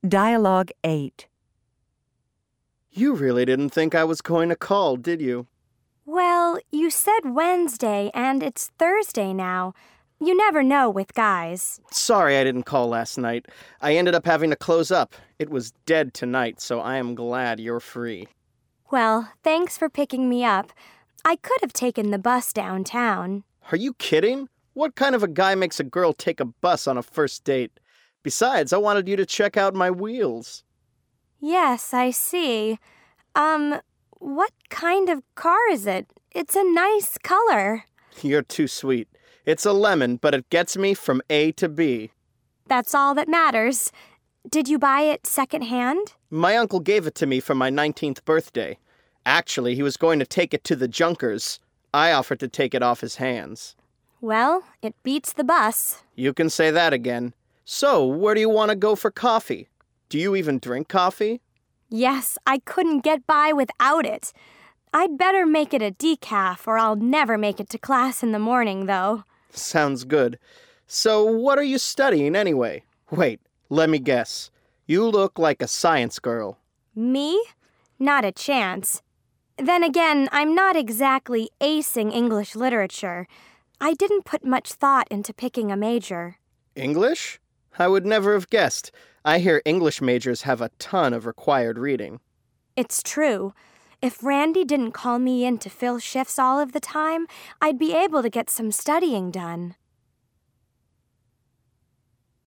Dialogue 8. You really didn't think I was going to call, did you? Well, you said Wednesday, and it's Thursday now. You never know with guys. Sorry I didn't call last night. I ended up having to close up. It was dead tonight, so I am glad you're free. Well, thanks for picking me up. I could have taken the bus downtown. Are you kidding? What kind of a guy makes a girl take a bus on a first date? Besides, I wanted you to check out my wheels. Yes, I see. What kind of car is it? It's a nice color. You're too sweet. It's a lemon, but it gets me from A to B. That's all that matters. Did you buy it secondhand? My uncle gave it to me for my 19th birthday. Actually, he was going to take it to the Junkers. I offered to take it off his hands. Well, it beats the bus. You can say that again. So, where do you want to go for coffee? Do you even drink coffee? Yes, I couldn't get by without it. I'd better make it a decaf, or I'll never make it to class in the morning, though. Sounds good. So, what are you studying anyway? Wait, let me guess. You look like a science girl. Me? Not a chance. Then again, I'm not exactly acing English literature. I didn't put much thought into picking a major. English? I would never have guessed. I hear English majors have a ton of required reading. It's true. If Randy didn't call me in to fill shifts all of the time, I'd be able to get some studying done.